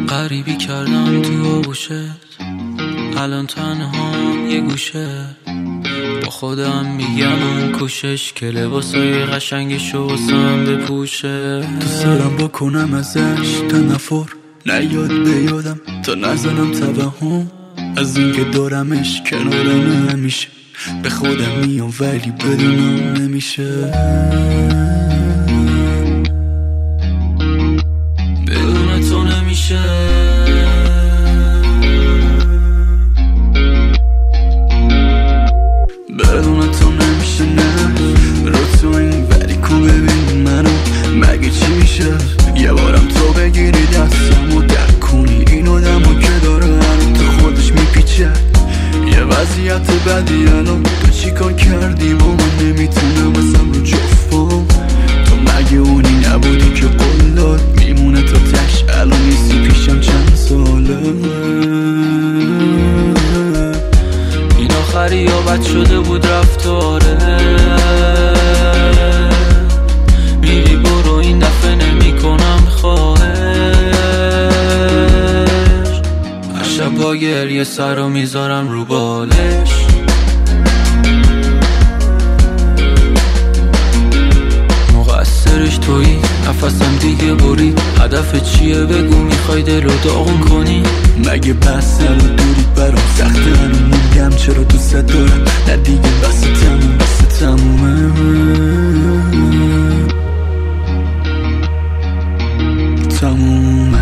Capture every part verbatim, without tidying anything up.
غریبی کردم تو آغوشت، الان تنهام یه گوشه، با خودم میگم اون کوشش که لباسای قشنگشو واسم بپوشه. دوست دارم بکنم ازش تنفر، نیاد به یادم تا نزنم توهم از اینکه دارمش کنارم همیشه. به خودم میام ولی بدونم نمیشه، بدون تو نمیشه. بدون تو نمیشه، نه رو تو این ولی کو ببین منو مگه چی میشه. یه بارم تو بگیری دستم و در کنی این آدمو که داره هنو تو خودش میپیچه. یه وضعیت بدی الان تو چی کار کردی با من نمیتونم اصلا رو جفام. تو مگه اونی نبودی که قول داد میمونه تا تش، الان نیستی پیشم چند ساله. این آخری یا بد شده بود رفتاره، میری برو این دفعه نمی کنم خواهش. هر شب با گریه سر رو میذارم رو بالش، مقصرش تویی نفسم دیگه برید. هدف چیه بگو میخوای دلو داغون کنی؟ مگه بس الان دوری برام سخته، هنو میگم چرا دوست دارم، نه دیگه بس تموم بس تمومه تمومه.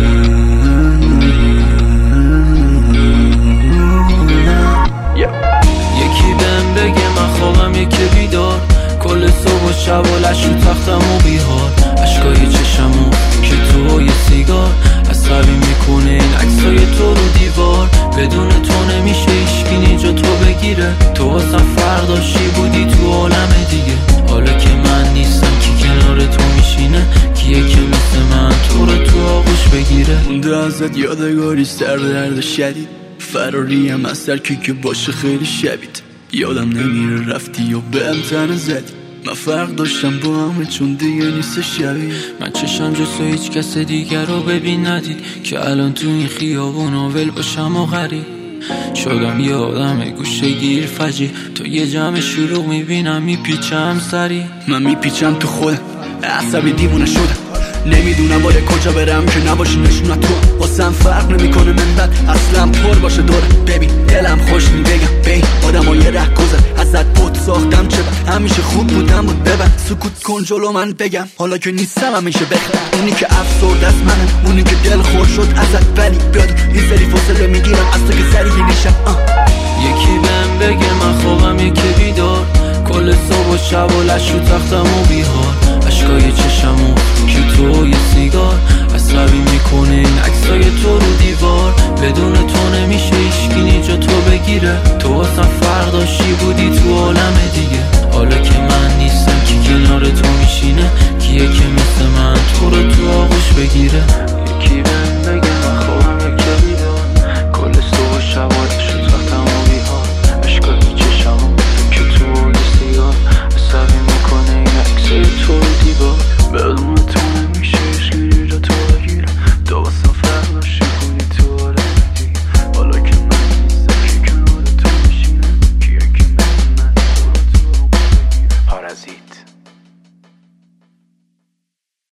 یکی بهم بگه من خوابم یکی بیدار، کل صبح و شب و لش رو تختم و بیهار. عشقای چشمو که تو یه سیگار عصبی میکنه این عکسای تو رو دیوار. بدون تو نمیشه ایشکی جا تو بگیره، تو واسم فرق داشتی بودی تو عالم دیگه. حالا که من نیستم کی کنار تو میشینه، کیه که مثل من تو رو تو آغوش بگیره. مونده ازت یادگاری سر درد شدید، فراریم از ترکی که باشه خیلی شبید. یادم نمیره رفتی و بهم تنه زدی، من فرق داشتم با همه چون دیگه نیست شبیه. من چشم جسو هیچ کس دیگر رو ببین ندید که الان تو این خیابون آول باشم و غریب شدم. یه آدم گوشه گیر فجی، تو یه جمع شلوغ میبینم میپیچم سری. من میپیچم تو خودم عصبی دیوونه شدم، نمیدونم باید کجا برم که نباشی نشونت تو. واسم فرق نمیکنه من بد اصلا پر باشه دوره. ببین دلم خوش نی بگم به این آدم های ره گذر، ازت بود ساختم چه بد همیشه خوب بودم بود ببن. سکوت کن جلو من بگم حالا که نیستم همیشه بخیر. اونی که افسرده است منم، اونی که دل خور شد ازت ولی بیاد این سری فاصله میگیرم از تو که سریع نیشم. یکی بهم بگه من خوابم یکی بیدار، کل صبح و شب و لش رو تختم و بیهار. عشقای چشمو که تو یه سیگار عصبی میکنه این عکسای تو رو دیوار. بدون تو نمیشه ایشکی جا تو بگیره، تو واسم فرق داشتی بودی تو عالم دیگه. حالا که من نیستم کی کنار تو میشینه، کیه که مثل من تو رو تو آغوش بگیره.